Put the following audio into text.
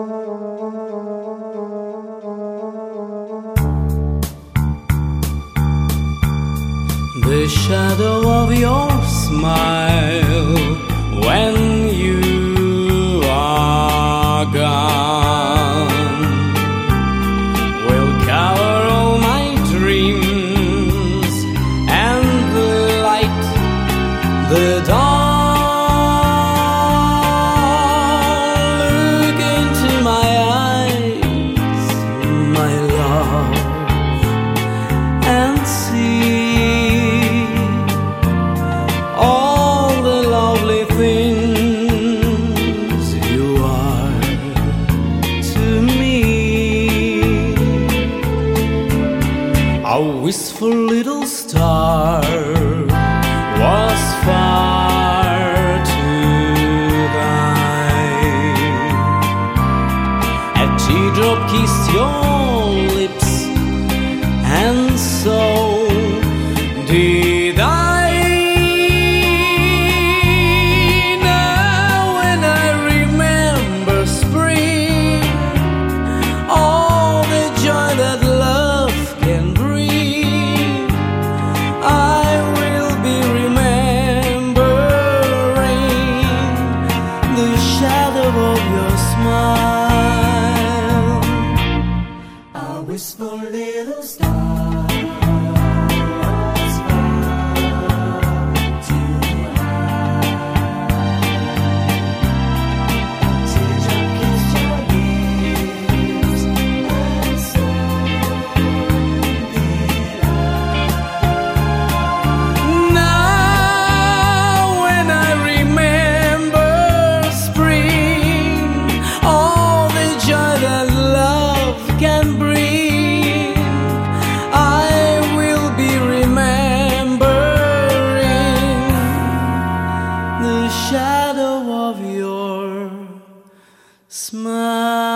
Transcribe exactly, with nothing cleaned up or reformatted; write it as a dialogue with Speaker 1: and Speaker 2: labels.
Speaker 1: The shadow of your smile when you are gone will cover all my dreams and light the dawn. Look into my eyes, my love, and see all the lovely things you are to me. A wistful little star was far too high. A teardrop kissed your lips, and so did I.
Speaker 2: Wistful little star was far too high. Teardrop kissed your lips, and so did I.
Speaker 1: Now when I remember spring, all the joy that love can bring, shadow of your smile.